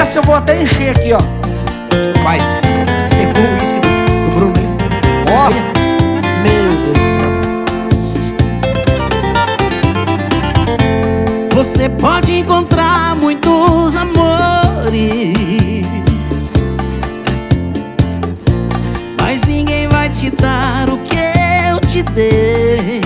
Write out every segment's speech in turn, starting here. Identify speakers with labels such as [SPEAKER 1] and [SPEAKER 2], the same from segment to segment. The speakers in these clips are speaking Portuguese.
[SPEAKER 1] Essa eu vou até encher aqui, ó.
[SPEAKER 2] Faz. Secou o uísque do Bruno, hein?
[SPEAKER 1] Ó, meu Deus do céu.
[SPEAKER 2] Você pode encontrar muitos amores, mas ninguém vai te dar o que eu te dei.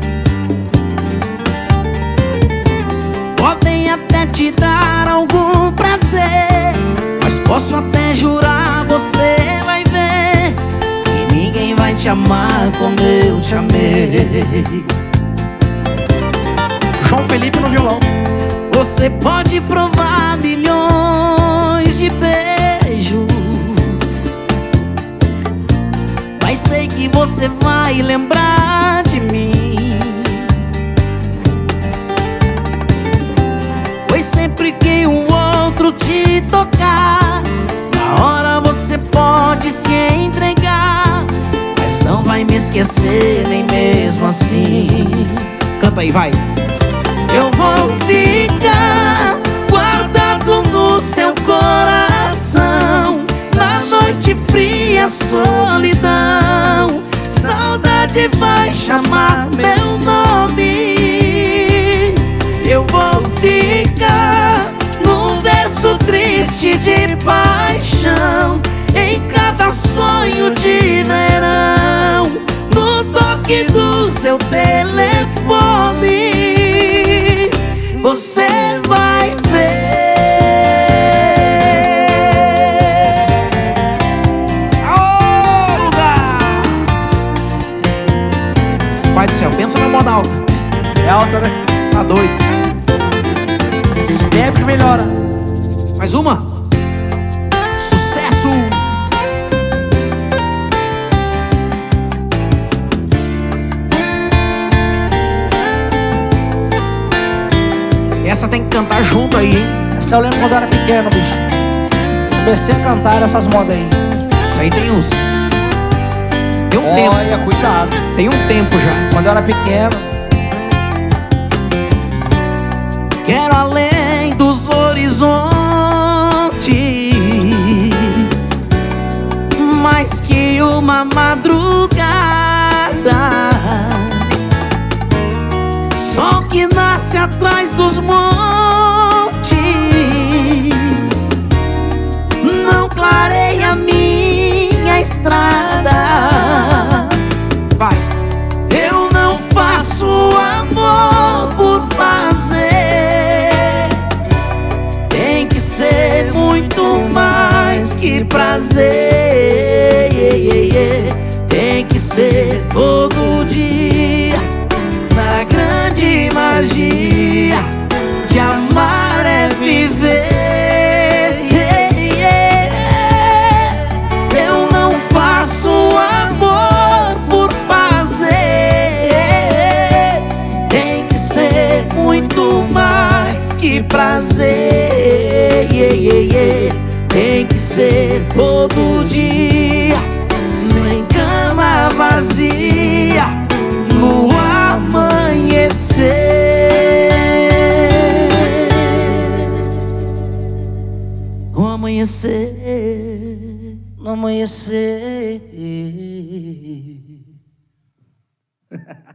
[SPEAKER 2] Podem até te dar algum prazer, mas posso até jurar, você vai ver, que ninguém vai te amar como eu te amei.
[SPEAKER 1] João Felipe no violão.
[SPEAKER 2] Você pode provar milhões de beijos, mas sei que você vai lembrar de mim, pois sempre que um outro te tocar, na hora você pode se entregar, mas não vai me esquecer nem mesmo assim. Canta aí, vai. Eu vou ficar guardado no seu coração, na noite fria, solidão. Saudade vai chamar meu nome. Eu vou ficar num verso triste de paixão, em cada sonho de verão, no toque do seu telefone. Você vai ver.
[SPEAKER 1] Aô, lugar!
[SPEAKER 2] Pai do céu, pensa na moda alta.
[SPEAKER 1] É alta, né?
[SPEAKER 2] Tá doido.
[SPEAKER 1] Sempre melhora.
[SPEAKER 2] Mais uma. Sucesso. Essa tem que cantar junto aí, hein?
[SPEAKER 1] Essa eu lembro quando eu era pequeno, bicho. Comecei a cantar essas modas aí.
[SPEAKER 2] Isso aí tem uns... Tem um tempo.
[SPEAKER 1] Olha, cuidado.
[SPEAKER 2] Tem um tempo já.
[SPEAKER 1] Quando eu era pequeno.
[SPEAKER 2] Quero além dos horizontes, mais que uma madrugada. Sol que nasce atrás dos montes não clareia minha estrada. Vai. Eu não faço amor por fazer, tem que ser muito mais que prazer. Tem que ser todo dia, na grande magia de amar é viver. Eu não faço amor por fazer, tem que ser muito mais que prazer. Tem que ser todo dia, sem cama vazia, no amanhecer. No amanhecer.
[SPEAKER 1] No amanhecer.